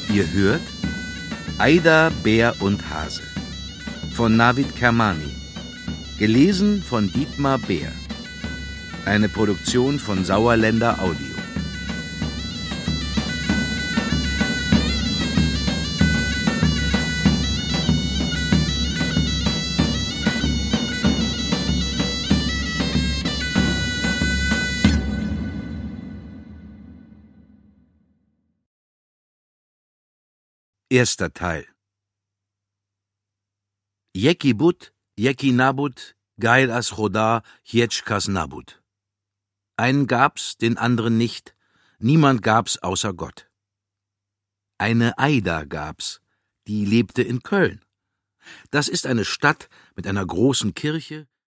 Ihr hört Aida, Bär und Hase von Navid Kermani, gelesen von Dietmar Beer. Eine Produktion von Sauerländer Audio. Erster Teil. Yeki But, Yeki Nabut, Geil as Choda, Jetschkas Nabut. Einen gab's, den anderen nicht, niemand gab's außer Gott. Eine Aida gab's, die lebte in Köln. Das ist eine Stadt mit einer großen Kirche,